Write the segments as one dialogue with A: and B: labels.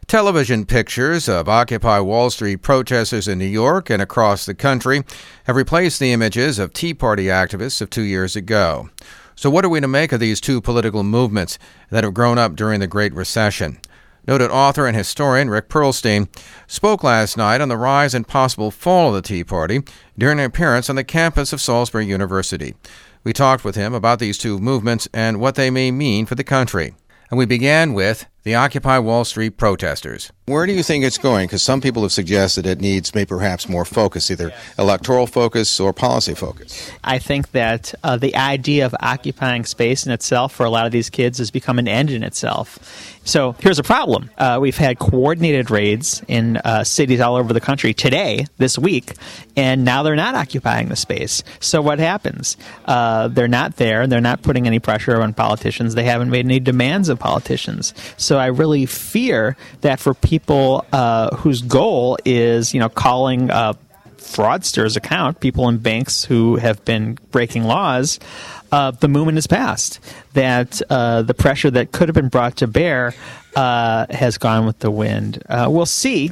A: Television pictures of Occupy Wall Street protesters in New York and across the country have replaced the images of Tea Party activists of 2 years ago. So what are we to make of these two political movements that have grown up during the Great Recession? Noted author and historian Rick Perlstein spoke last night on the rise and possible fall of the Tea Party during an appearance on the campus of Salisbury University. We talked with him about these two movements and what they may mean for the country. And we began with the Occupy Wall Street protesters. Where do you think it's going? Because some people have suggested it needs maybe perhaps more focus, either electoral focus or policy focus.
B: I think that the idea of occupying space in itself for a lot of these kids has become an end in itself. So here's a problem. We've had coordinated raids in cities all over the country today, this week, and now they're not occupying the space. So what happens? They're not there. They're not putting any pressure on politicians. They haven't made any demands of politicians. So I really fear that for people whose goal is, calling fraudsters account, people in banks who have been breaking laws, the movement has passed. That the pressure that could have been brought to bear has gone with the wind. We'll see.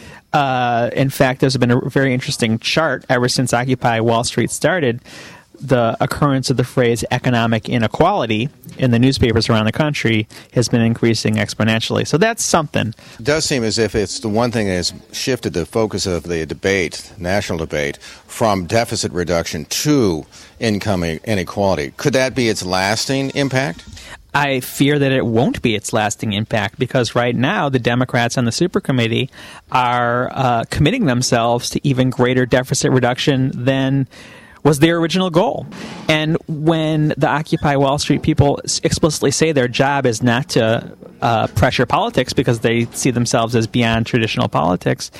B: In fact, there's been a very interesting chart ever since Occupy Wall Street started. The occurrence of the phrase economic inequality in the newspapers around the country has been increasing exponentially. So that's something.
A: It does seem as if it's the one thing that has shifted the focus of the debate, national debate, from deficit reduction to income inequality. Could that be its lasting impact?
B: I fear that it won't be its lasting impact because right now the Democrats on the Super Committee are committing themselves to even greater deficit reduction than was their original goal. And when the Occupy Wall Street people explicitly say their job is not to pressure politics because they see themselves as beyond traditional politics,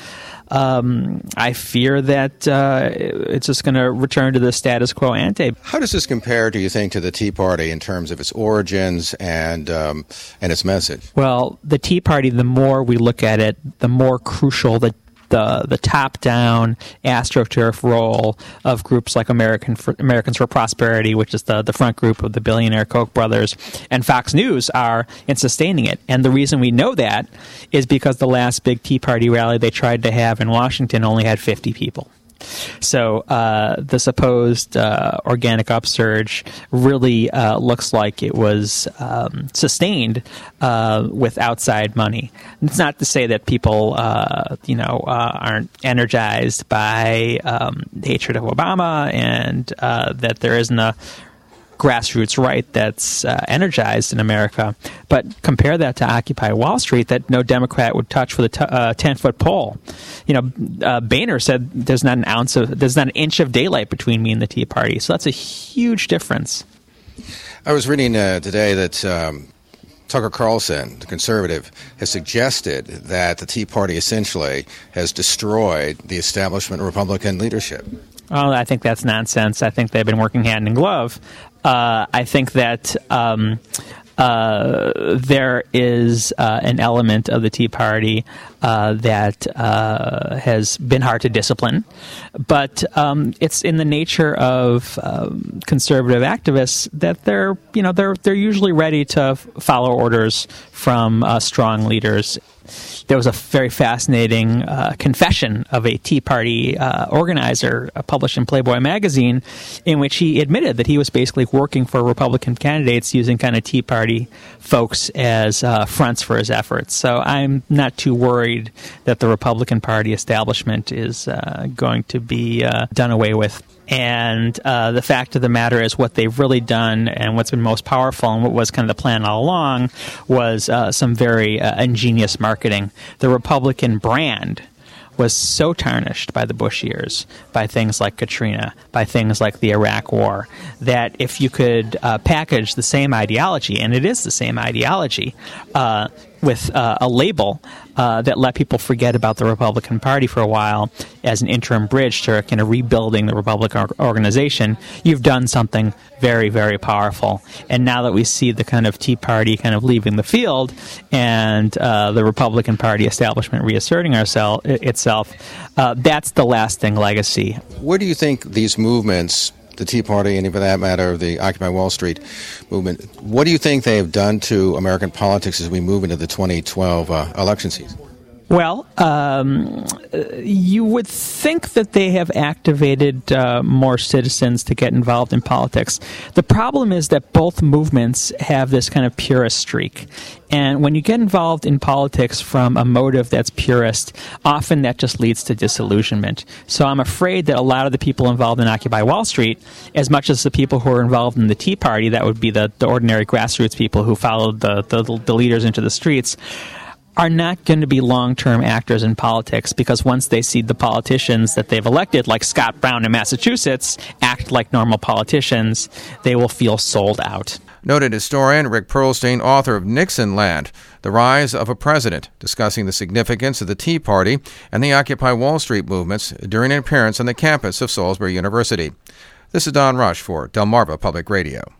B: I fear that it's just going to return to the status quo ante.
A: How does this compare, do you think, to the Tea Party in terms of its origins and its message?
B: Well, the Tea Party, the more we look at it, the more crucial the top-down AstroTurf role of groups like Americans for Prosperity, which is the front group of the billionaire Koch brothers, and Fox News are in sustaining it. And the reason we know that is because the last big Tea Party rally they tried to have in Washington only had 50 people. So the supposed organic upsurge really looks like it was sustained with outside money. It's not to say that people, aren't energized by hatred of Obama and that there isn't a grassroots right that's energized in America. But compare that to Occupy Wall Street that no Democrat would touch with a 10-foot pole. Boehner said there's not an inch of daylight between me and the Tea Party. So that's a huge difference.
A: I was reading today that Tucker Carlson, the conservative, has suggested that the Tea Party essentially has destroyed the establishment Republican leadership.
B: Well, I think that's nonsense. I think they've been working hand in glove. I think that there is an element of the Tea Party that has been hard to discipline, but it's in the nature of conservative activists that they're usually ready to follow orders from strong leaders. There was a very fascinating confession of a Tea Party organizer published in Playboy magazine in which he admitted that he was basically working for Republican candidates using kind of Tea Party folks as fronts for his efforts. So I'm not too worried that the Republican Party establishment is going to be done away with. And the fact of the matter is what they've really done and what's been most powerful and what was kind of the plan all along was some very ingenious marketing. The Republican brand was so tarnished by the Bush years, by things like Katrina, by things like the Iraq War, that if you could package the same ideology, and it is the same ideology, with a label that let people forget about the Republican Party for a while as an interim bridge to kind of rebuilding the Republican organization, you've done something very, very powerful. And now that we see the kind of Tea Party kind of leaving the field and the Republican Party establishment reasserting itself, that's the lasting legacy.
A: Where do you think these movements the Tea Party, and for that matter, the Occupy Wall Street movement. What do you think they have done to American politics as we move into the 2012 election season?
B: Well, you would think that they have activated more citizens to get involved in politics. The problem is that both movements have this kind of purist streak. And when you get involved in politics from a motive that's purist, often that just leads to disillusionment. So I'm afraid that a lot of the people involved in Occupy Wall Street, as much as the people who are involved in the Tea Party, that would be the ordinary grassroots people who followed the leaders into the streets, are not going to be long-term actors in politics, because once they see the politicians that they've elected, like Scott Brown in Massachusetts, act like normal politicians, they will feel sold out.
A: Noted historian Rick Perlstein, author of Nixonland, The Rise of a President, discussing the significance of the Tea Party and the Occupy Wall Street movements during an appearance on the campus of Salisbury University. This is Don Rush for Delmarva Public Radio.